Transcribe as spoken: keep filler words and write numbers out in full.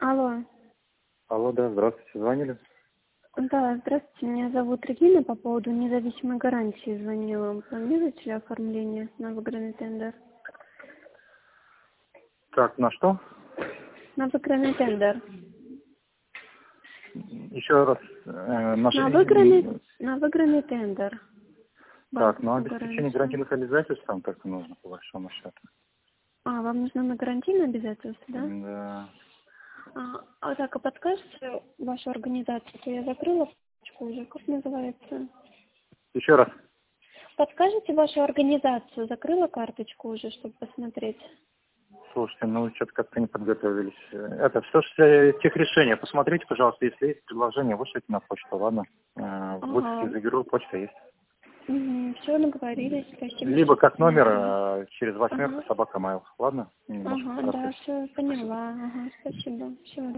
Алло. Алло, да, здравствуйте, звонили? Да, здравствуйте, меня зовут Регина, по поводу независимой гарантии звонила. Планируете ли оформление на выигранный тендер? Так, на что? На выигранный тендер. Еще раз, э, наши... На выигранный, на выигранный тендер. Так, ну Банковскую обеспечение гарантию. гарантийных обязательств там только нужно, по большому счету. А, вам нужно на гарантийное обязательство, да? Да. А, а так, а подскажете вашу организацию? То я закрыла фоточку уже, как называется? Еще раз. Подскажите вашу организацию? Закрыла карточку уже, чтобы посмотреть? Слушайте, ну что-то как-то не подготовились. Это все же тех решения. Посмотрите, пожалуйста, если есть предложение, вышлите на почту, ладно? Э, Выписки Ага. заберу, почта есть. Угу. Все, договорились. Спасибо, Либо сейчас как номер посмотрю. э, через восьмерку Ага. собака mail, ладно? Не можете Ага, да, расписать. все Спасибо. поняла. Ага, спасибо. Всего